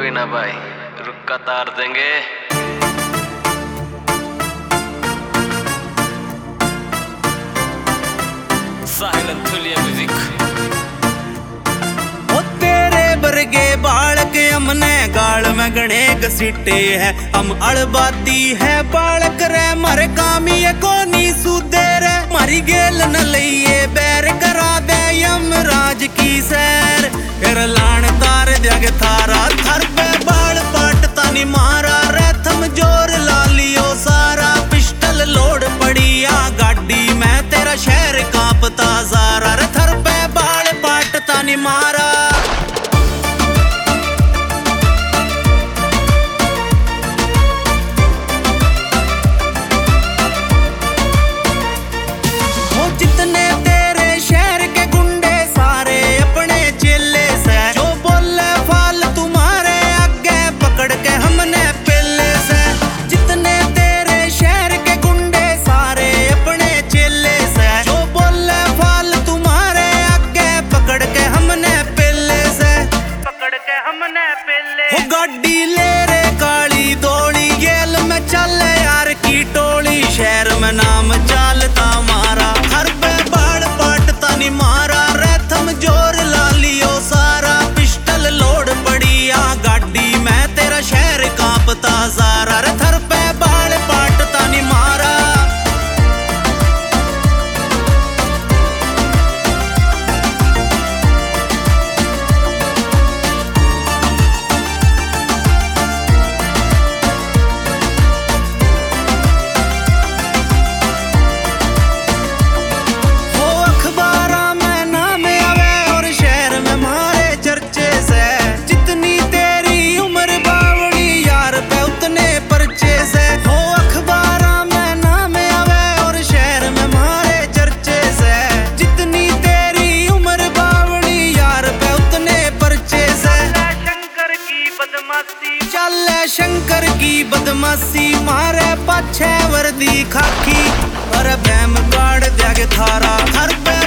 कोई ना भाई, रुक्का तार देंगे। Silent music. ओ तेरे बरगे बालक हमने गाल में गणे घसीटे है, हम अड़बाती है बालक रे मारे कामी को नी सुधे रे, मारी गेल न लइए बैर करा दे यमराज की सैर, फिर लान तार दियागे थारा थर पे बाल पाट तानी मारा रे, थम जोर ला लियो सारा, पिस्टल लोड पड़ी आ गाड़ी में तेरा शहर कांपता सारा रे, थर पे बाल पाट तानी मारा। जितने तेरे शहर के गुंडे सारे अपने चेले से, जो बोले फाल तुम्हारे आगे पकड़ के हमने पहले से, जितने तेरे शहर के गुंडे सारे अपने चेले से, जो बोले फाल तुम्हारे आगे पकड़ के हमने पहले से, पकड़ के हमने पहले। वो गाड़ी ले रे काली दौड़ी गेल में चले यार की टोली, शहर में नाम चालता मारा, हर पे बाड़ पाट तानी मारा रे, थम जोर ला लियो सारा, पिस्टल लोड पड़ी आ गाड़ी में तेरा शहर कांपता सारा रे, थर पे बाड़ पाट तानी मारा। चले शंकर की बदमाशी मारे पाछे वर्दी खाकी, पर बैम गाड़ दियागे थारा, हर पे